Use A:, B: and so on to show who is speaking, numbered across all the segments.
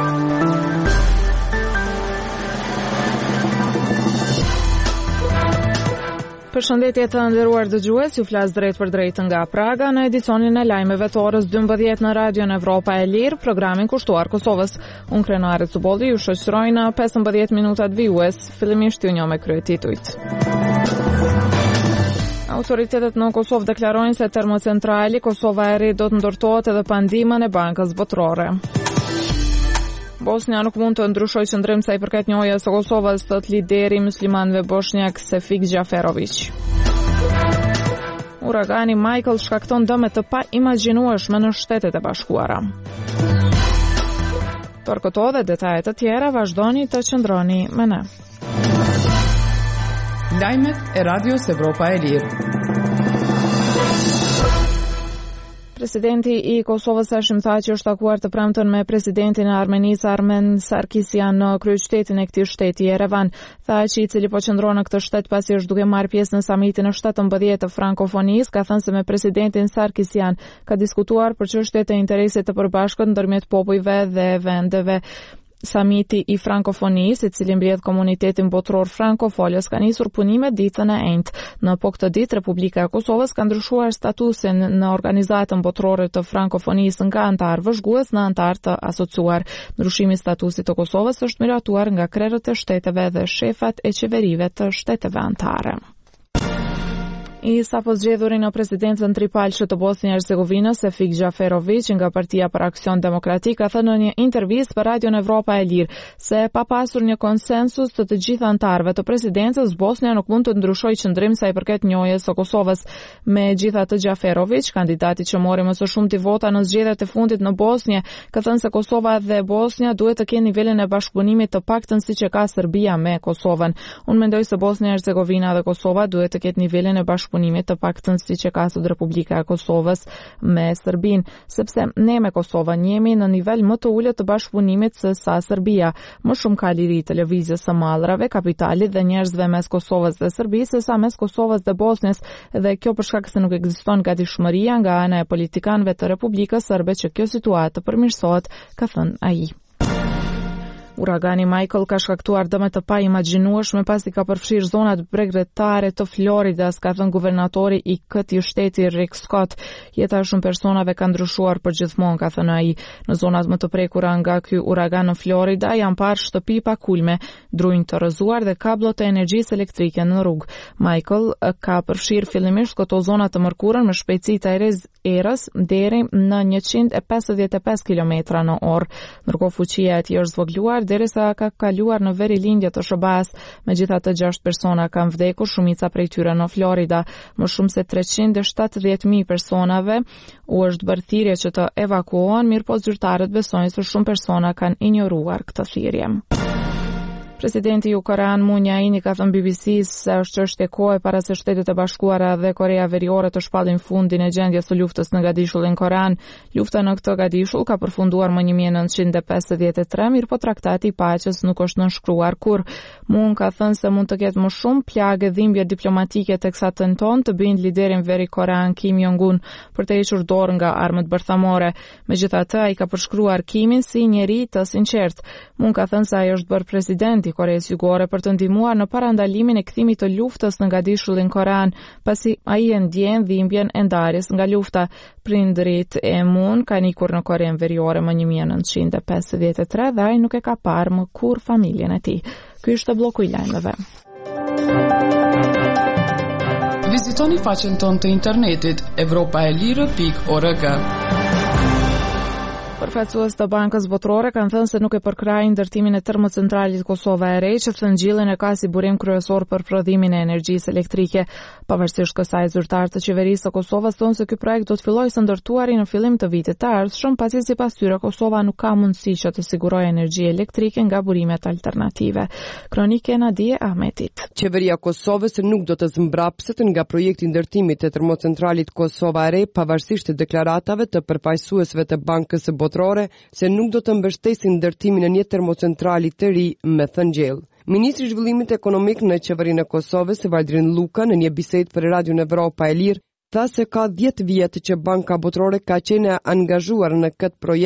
A: Përshëndetje të nderuar dëgjues, ju flas drejt për drejt nga Praga në edicionin e lajmeve të orës 12 në Radion Evropa e Lirë, programin kushtuar Kosovës. Unë Krenare Cubolli ju shoqëroj në 15 minutat vijues, fillimisht ju njoh me kryetitujt. Autoritetet në Kosovë deklarojnë se termocentrali Kosova e Re do të ndërtohet edhe pa ndihmën e Bankës Botërore. Bosnia nuk mund të ndryshojë qëndrim sa i përket njohjes së Kosovës të lideri muslimanëve bosnjak Sefik Xhaferović. Uragani Michael shkakton dëme të paimagjinueshme në Shtetet e Bashkuara. Për këto dhe detajet të tjera vazhdoni të qëndroni me ne.
B: Lajmet e Radios Evropa e Lirë.
A: Presidenti i Kosovës Hashim Thaçi është takuar të premten me presidentin e Armenisë Armen Sarkisian në kryeqytetin e këtij shteti Yerevan. Thaçi, i cili po qëndron në këtë shtet pasi është duke marrë pjesë në samitin e 17 të frankofonisë, ka thënë se me presidentin Sarkisian ka diskutuar për çështjet e interesit të përbashkët ndërmjet popujve dhe vendeve. Samiti i frankofonisë, i cili mbledh komunitetin botëror frankofolës, ka nisur punimet ditën e enjtë. Në këtë ditë, Republika e Kosovës ka ndryshuar statusin në organizatën botërore të frankofonisë nga antar vëzhgues në antar të asociuar. Ndryshimi i statusit të Kosovës është miratuar nga krerët e shteteve dhe shefat e qeverive të shteteve anëtare. I sapo zgjedhurin në presidencën tripalëshe të Bosnjë e Hercegovinës, Sefik Xhaferović nga Partia për Aksion Demokratik ka thënë në një intervistë për Radion Evropa e Lirë se pa pasur një konsensus të gjithë anëtarëve të presidencës, Bosnja nuk mund të ndryshojë qëndrim sa i përket njohjes së Kosovës. Megjithatë, Xhaferović, kandidati që mori më së shumti vota në zgjedhjet e fundit në Bosnjë, ka thënë se Kosova dhe Bosnja duhet të kenë nivelin e bashkëpunimit të paktën siç e ka Serbia me Kosovën. Unë mendoj se Bosnja e Hercegovina dhe Kosova duhet të ketë nivelin e bashkëpunimit të paktën siç e ka sot Republika e Kosovës me Serbinë, sepse ne me Kosovën jemi në nivel më të ulët të bashkëpunimit se sa Serbia. Më shumë ka liri të lëvizjes së mallrave, kapitalit dhe njerëzve mes Kosovës dhe Serbisë se sa mes Kosovës dhe Bosnjës, dhe kjo për shkak se nuk ekziston gatishmëria nga ana e politikanëve të Republikës Serbe që kjo situatë të përmirësohet, ka thënë ai. Uragani Michael ka shkaktuar dëme të paimagjinueshme pasi ka përfshirë zonat bregdetare të Floridas, ka thënë guvernatori i këtij shteti Rick Scott. Jeta e shumë personave ka ndryshuar përgjithmonë, ka thënë ai. Në zonat më të prekura nga ky uragan në Florida janë parë shtëpi pa kulme, drujnë të rrëzuar dhe kabllot e energjisë elektrike në rrugë. Michael ka përfshirë fillimisht këto zona të mërkurën me shpejtësi të erës deri në 155 km/h. Ndërkohë fuqia e tij është zvogëluar derisa ka kaluar në veri lindje të shëbas. Megjithatë 6 persona kanë vdekur, shumica prej tyre në Florida. Më shumë se 370.000 personave u është bërë thirrje që të evakuohen, mirëpo zyrtarët besojnë se shumë persona kanë injoruar këtë thirrje. Presidenti i Ukrainës Moon Jae-in ka thënë BBC-s se është çështje kohe para se Shtetet e Bashkuara dhe Korea Veriore të shpallin fundin e gjendjes së luftës në Gadishullin korean. Lufta në këtë Gadishull ka përfunduar më 1953, mirëpo traktati i paqes nuk është nënshkruar kurrë. Moon ka thënë se mund të ketë më shumë plagë dhimbje diplomatike teksa tenton të bëjnë liderin veri korean Kim Jong-un për të hequr dorë nga armët bërthamore. Megjithatë, ai ka përshkruar Kimin si njeri të sinqert. Moon ka thënë se ai është bërë president i Koreas Jugore për të ndihmuar në parandalimin e kthimit të luftës në Gadishullin korean, pasi ai e ndjen dhimbjen e ndarjes nga lufta. Prindërit e Moon kanë ikur në Korean Veriore më 1953 dhe ai nuk e ka parë më kurrë familjen e tij. Ky është bloku i lajmeve.
B: Vizitoni faqen tonë të internetit europaelire.org.
A: Përfaqësues të Bankës Botërore kanë thënë se nuk e përkrajnë ndërtimin e termocentralit Kosova e Re, që thëngjillin e ka si burim kryesor për prodhimin e energjisë elektrike. Pavarësisht kësaj, zyrtarët të qeverisë së Kosovës thonë se ky projekt do të fillojë së ndërtuari në fillim të vitit të ardhshëm, pasi sipas tyre Kosova nuk ka mundësi që të sigurojë energji elektrike nga burimet alternative. Kronikë e Nadije Ahmetit.
C: Qeveria e Kosovës nuk do të zmbrapset nga projekti i ndërtimit të termocentralit Kosova e Re, pavarësisht deklaratave të përfaqësuesve të Bankës së Botërore se nuk do të mbështesin ndërtimin e një termocentrali të ri me thëngjell. Ministri i Zhvillimit Ekonomik në qeverinë e Kosovës, Valdrin Luka, në një bisedë për Radion Evropa e Lirë, tha se ka 10 vjet që Banka Botërore ka qenë angazhuar në këtë projekt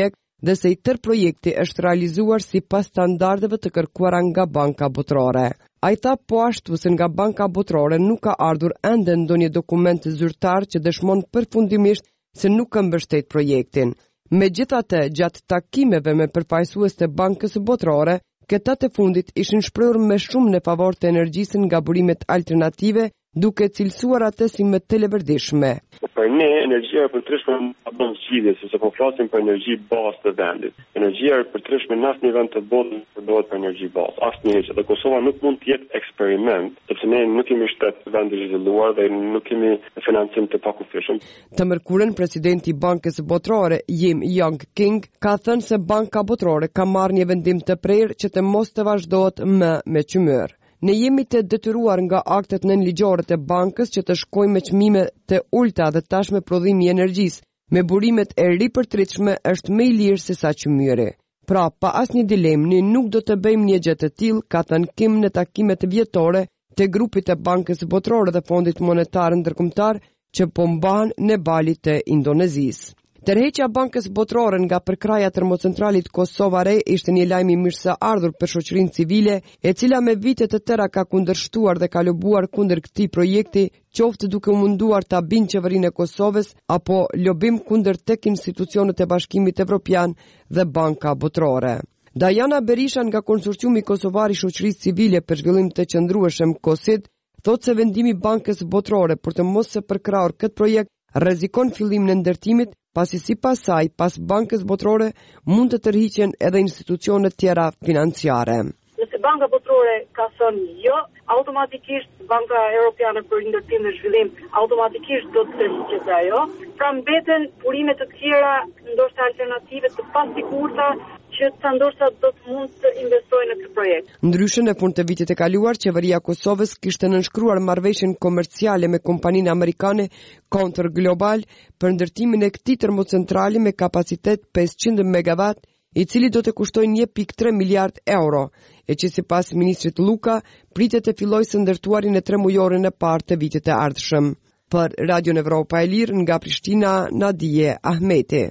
C: dhe se i tërë projekti është realizuar sipas standardeve të kërkuara nga Banka Botërore. Ai tha po ashtu se nga Banka Botërore nuk ka ardhur ende ndonjë dokument zyrtar që dëshmon përfundimisht se nuk ka mbështet projektin. Megjithatë, gjatë takimeve me përfaqësues të Bankës Botërore, këtat e fundit ishin shprehur me shumë në favor të energjisë nga burimet alternative, duke cilësuar atë si më të leverdishme.
D: Për ne, energjia e përtryeshme ka bën zgjidhje, sepse po flasim për energji bazë të vendit. Energjia e përtryeshme në asnjë vend të botës nuk përdoret për energji bazë. Asnjëherë, dhe Kosova nuk mund të jetë eksperiment, sepse ne nuk kemi shtet vend të zhvilluar dhe nuk kemi financim të pakufishëm.
C: Të mërkurën, presidenti i Bankës Botërore, Yim Young King, ka thënë se Banka Botërore ka marrë një vendim të prerë që të mos të vazhdohet më me qymyr. Ne jemi të detyruar nga aktet nënligjore të bankës që të shkojmë me çmime të ulta dhe tashmë prodhimi i energjisë me burimet e ripërtritshme është më i lirë se sa qymyri. Pra, pa asnjë dilemë, ne nuk do të bëjmë një gjë të tillë, ka thënë Kim në takimet vjetore të grupit të Bankës Botërore dhe Fondit Monetar Ndërkombëtar që po mbahen në Bali të Indonezisë. Tërheqja Bankës Botërore nga përkraja termocentralit Kosova Re ishte një lajm i mirëseardhur për shoqërinë civile, e cila me vite të tëra ka kundërshtuar dhe ka lobuar kundër këtij projekti, qoftë duke u munduar ta bindë qeverinë e Kosovës apo lobim kundër tek institucionet e Bashkimit Evropian dhe Banka Botërore. Dajana Berisha nga Konsorciumi Kosovar i Shoqërisë Civile për Zhvillim të Qëndrueshëm KOSID thotë se vendimi i Bankës Botërore për të mos së përkrahur këtë projekt rrezikon fillimin e ndërtimit, pasi sipas saj, pas Bankës Botërore mund të tërhiqen edhe institucionet tjera financiare.
E: Nëse Banka Botërore ka thënë jo, automatikisht Banka Europiane për Ndërtim dhe Zhvillim automatikisht do të tërhiqet ajo. Pra mbeten burime të tjera, ndoshta alternative të pasigurta që ta ndoshta do të mund të investojnë në këtë projekt.
C: Ndryshe në fund të vitit të kaluar, qeveria e Kosovës kishte nënshkruar marrëveshjen komerciale me kompaninë amerikane Counter Global për ndërtimin e këtij termocentrali me kapacitet 500 MW, i cili do të kushtojë 1.3 miliard euro, e që sipas ministrit Luka pritet të fillojë së ndërtuarin e 3 mujorin e parë të vitit të ardhshëm. Për Radio Evropa e Lirë nga Prishtina, Nadije Ahmeti.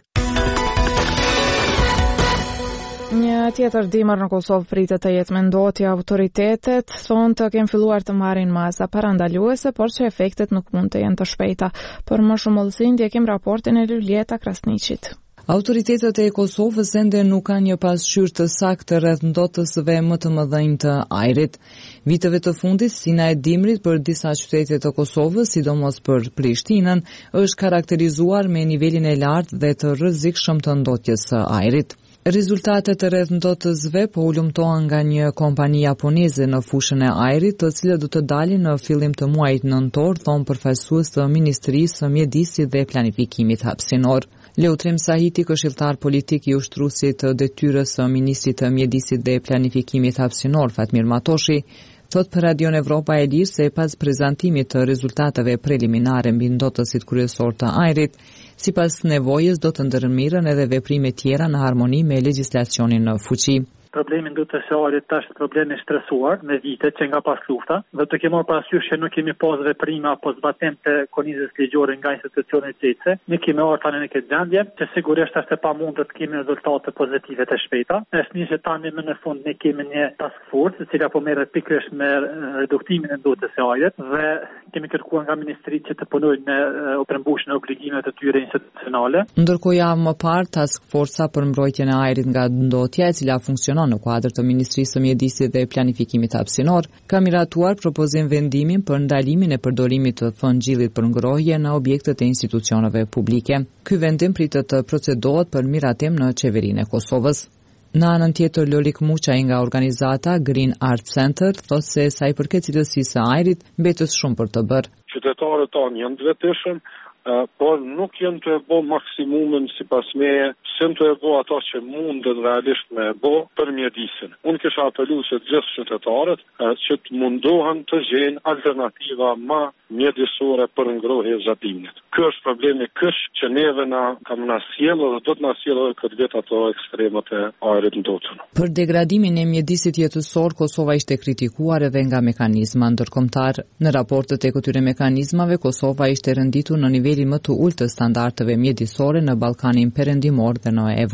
A: Një tjetër dimër në Kosovë pritet të jetë mendoti. Autoritetet thonë të kenë filluar të marrin masa parandaluese, por që efektet nuk mund të jenë të shpejta. Për më shumë hollësi ndjekim raportin e Lulieta Krasniqit.
F: Autoritetet e Kosovës ende nuk kanë një pasqyrë të saktë rreth ndotësve më të mëdhenj të ajrit. Viteve të fundit, sina e dimrit për disa qytete të Kosovës, sidomos për Prishtinën, është karakterizuar me nivelin e lartë dhe të rrezikshëm të ndotjes së ajrit. Rezultatet e rreth ndotësve po ulumtohen nga një kompani japoneze në fushën e ajrit, të cilët do të dalin në fillim të muajit nëntor, thonë përfaqësues të Ministrisë së Mjedisit dhe Planifikimit Hapësinor. Leutrim Sahiti, këshilltar politik i ushtruesit të detyrës së Ministrit të Mjedisit dhe Planifikimit Hapësinor, Fatmir Matoshi, thot për Radion Evropa e Lirë se pas prezantimit të rezultateve preliminare mbi ndotësit kryesor të ajrit, sipas nevojës do të ndërmirën edhe veprime tjera në harmoni me legjislacionin në fuqi.
G: Problemi ndotës së ajrit është problemi stresuar me vite që nga pas lufta, dhe të kemi marrë parasysh që nuk kemi pas veprime apo zbatim të kornizës ligjore nga institucionet gjetse. Ne kemi ardhur tani në këtë gjendje, që sigurisht është e pamundur të kemi rezultate pozitive të shpejta. Është një që tani më në fund ne kemi një task force, e cila po merret pikërisht me reduktimin e ndotës së ajrit dhe kemi kërkuar nga ministritë që të punojnë me përmbushjen e obligimeve të tyre institucionale.
F: Ndërkohë javë më parë, task forca për mbrojtjen e ajrit nga ndotja, e cila funksionon në kuadër të Ministrisë së Mjedisit dhe Planifikimit Hapësinor, ka miratuar propozim vendimin për ndalimin e përdorimit të thonjillit për ngrohje në objektet e institucioneve publike. Ky vendim pritet të procedohet për miratim në qeverinë e Kosovës. Në anën tjetër, Lorik Muçaj nga organizata Green Art Center thotë se sa i përket cilësisë së ajrit mbetës shumë për të bërë.
H: Qytetarët tanë janë të vetëshëm, por nuk janë të e bo maksimumin sipas meje, janë të e bo ato që mundën realisht me e bo për mjedisin. Unë kisha apelu se gjithë qytetarët që të mundohen të gjenë alternativa ma mjedisore për ngrohje zatimit. Ky është problemi që neve na kam na sjellë dhe do të na sjellë këtë vit ato ekstremat e ajrit ndotën.
F: Për degradimin e mjedisit jetësor, Kosova ishte kritikuar edhe nga mekanizma ndërkombëtar. Në raportet e këtyre mekanizmave, Kosova ishte renditur në nivelin më të ulët të standardeve mjedisore në Ballkanin Perëndimor dhe në Evropë.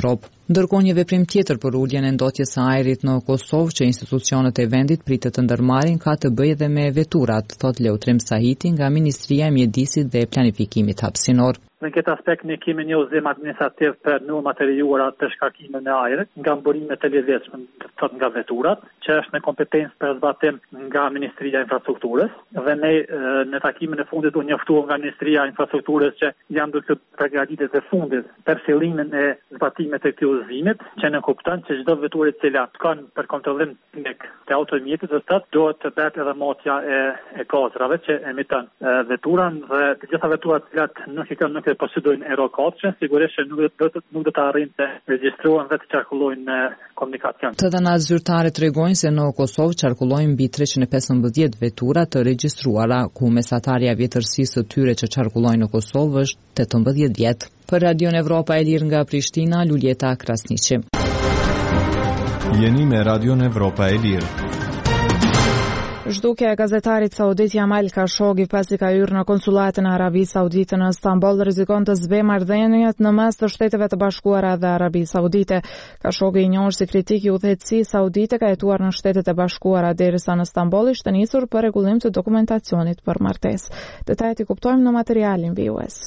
F: Ndërkohë një veprim tjetër për uljen e ndotjes së ajrit në Kosovë që institucionet e vendit pritet të ndërmarrin ka të bëjë edhe me veturat, thot Leutrim Sahiti nga Ministria e Mjedisit dhe Planifikimit Hapësinor.
G: Në këtë aspekt ne kemi një udhëzim administrativ për normat e lejuara të shkarkimit në ajër, nga mburimet e lezetshme, thot nga veturat, që është në kompetencë për zbatim nga Ministria e Infrastrukturës, dhe ne në takimin e fundit u njoftuam nga Ministria e Infrastrukturës që janë duke përgatitjet e fundit për fillimin e zbatimit të këtij udhëzimit, që ne kupton që çdo veturi e cila shkon për kontrollim teknik të automjetit duhet të bëhet edhe motja e kozrave që emiton veturan, dhe të gjitha veturat që nuk i kanë posedojnë Euro 4, sigurisht që nuk do të arrijnë të regjistruan dhe të qarkullojnë në komunikacion.
F: Të dhënat zyrtare tregojnë se në Kosovë qarkullojnë mbi 315 vetura të regjistruara, ku mesatarja vjetërsisë së tyre që qarkullojnë në Kosovë është 18 vjet. Për Radion Evropa e Lirë nga Prishtina, Luljeta Krasniqi.
I: Jeni me Radion Evropa e Lirë.
A: Zhdukja e gazetarit saudit Jamal Khashoggi pasi ka hyrë në konsulatin e Arabisë Saudite në Istanbul rrezikon të zbejë marrëdhëniet në mes të Shteteve të Bashkuara dhe Arabisë Saudite. Khashoggi i njohur si kritik i udhëheqësisë saudite ka jetuar në Shtetet e Bashkuara derisa në Istanbul ishte nisur për rregullim të dokumentacionit për martesë. Detajet i kuptojmë në materialin vijues.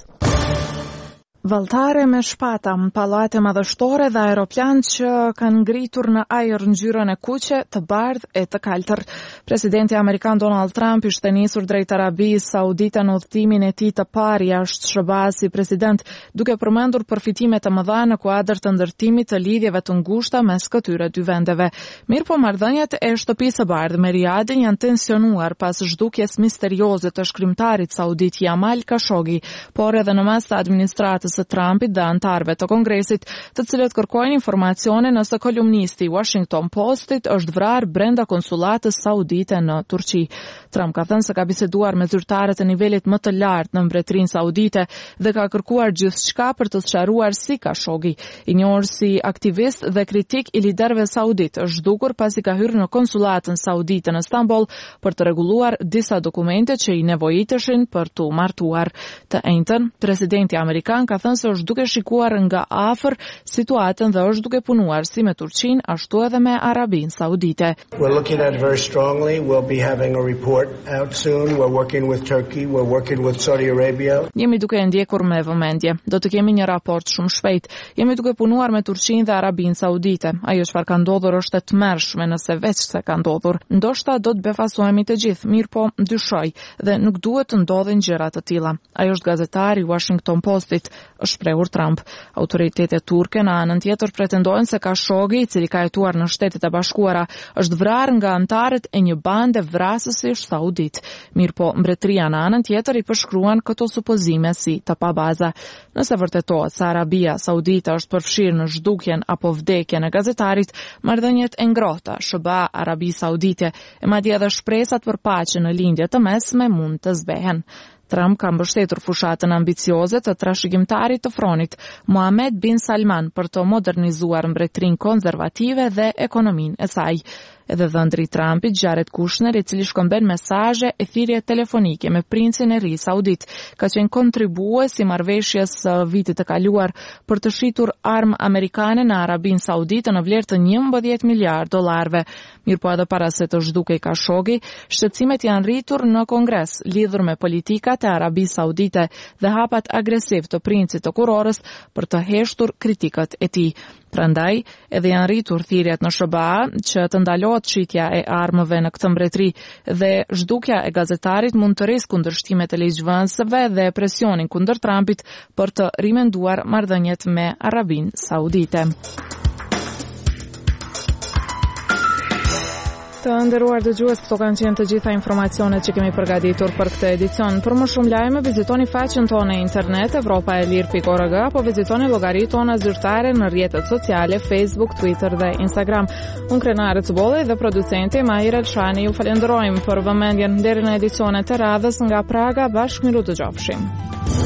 A: Valltare me shpata, pallate madhështore dhe aeroplan që kanë ngritur në ajër ngjyrën e kuqe, të bardhë e të kaltër. Presidenti amerikan Donald Trump ishte nisur drejt Arabisë Saudite në udhëtimin e tij të parë jashtë SBA si president, duke përmendur përfitime të mëdha në kuadër të ndërtimit të lidhjeve të ngushta mes këtyre dy vendeve. Mirëpo marrëdhëniet e shtëpisë së bardhë me Riyadhin janë tensionuar pas zhdukjes misterioze të shkrimtarit saudit Jamal Khashoggi, por edhe në mes të administratës së Trumpit dhe antarëve të Kongresit, të cilët kërkojnë informacione nëse kolumnisti Washington Postit është vrarë brenda konsulatës saudite në Turqi. Trump ka thënë se ka biseduar me zyrtarët e nivelit më të lartë në Mbretërinë Saudite dhe ka kërkuar gjithçka për të sqaruar si Khashoggi, i njohur si aktivist dhe kritik i liderëve saudit, është zhdukur pasi ka hyrë në konsulatën saudite në Istanbul për të rregulluar disa dokumente që i nevojiteshin për të martuar. Të njëjtën, presidenti amerikan ka thënë se është duke shikuar nga afër situatën dhe është duke punuar si me Turqinë ashtu edhe me Arabinë Saudite.
J: We're looking at it very strongly. We'll be having a report out soon. We're working with Turkey. We're working with Saudi Arabia.
A: Jemi duke e ndjekur me vëmendje. Do të kemi një raport shumë shpejt. Jemi duke punuar me Turqinë dhe Arabinë Saudite. Ajo çfarë ka ndodhur është e tmerrshme nëse veç se ka ndodhur. Ndoshta do të befasohemi të gjithë, mirë po dyshoj dhe nuk duhet të ndodhin gjëra të tilla. Ajo është gazetari Washington Postit, është shprehur Trump. Autoritetet turke në anën tjetër pretendojnë se Khashoggi, i cili ka jetuar në Shtetet e Bashkuara, është vrarë nga antarët e një bande vrasësish saudit. Mirëpo mbretëria në anën tjetër i përshkruan këto supozime si të pabaza. Nëse vërtetohet se Arabia Saudite është përfshirë në zhdukjen apo vdekjen e gazetarit, marrëdhëniet e ngrohta SBA Arabi Saudite e madje edhe shpresat për paqe në lindje të mesme mund të zbehen. Trump ka mbështetur fushatën ambicioze të trashëgimtarit të fronit Mohammed bin Salman për të modernizuar mbretërinë konservative dhe ekonominë e saj. Edhe dhëndri Trumpit Jared Kushner, i cili shkëmben mesazhe e thirrje telefonike me princin e ri saudit, ka qenë kontribues i marrëveshjes së vitit të kaluar për të shitur armë amerikane në Arabinë Saudite në vlerë të 11 miliard dollarëve. Mirëpo edhe para se të zhdukej Khashoggi, shqetësimet janë rritur në Kongres lidhur me politikat e Arabisë Saudite dhe hapat agresiv të princit të kurorës për të heshtur kritikat e tij. Prandaj, edhe janë rritur thirrjet në SBA që të ndalohet shitja e armëve në këtë mbretëri dhe zhdukja e gazetarit mund të rrisë kundërshtimet e ligjvënësve dhe presionin kundër Trumpit për të rimenduar marrëdhëniet me Arabinë Saudite. Të nderuar dëgjues, këto kanë qenë të gjitha informacionet që kemi përgatitur për këtë edicion. Për më shumë lajme, vizitoni faqen tonë internet evropaelir.org apo vizitoni llogaritë tona zyrtare në rrjetet sociale Facebook, Twitter dhe Instagram. Unë Krenare Cubolli dhe producenti Mahir Elshani ju falenderojmë për vëmendjen deri në edicionet e radhës nga Praga. Bashkë miru të gjofshim.